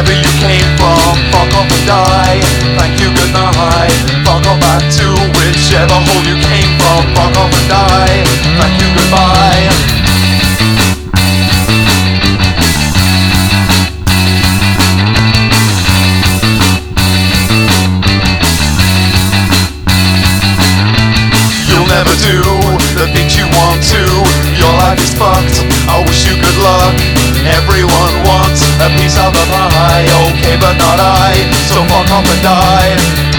wherever you came from, fuck off and die. Thank you, good night. Fuck off back to whichever hole you came from, fuck off and die. Thank you, goodbye. Never do the things you want to. Your life is fucked, I wish you good luck. Everyone wants a piece of the pie, okay but not I, so fuck off and die.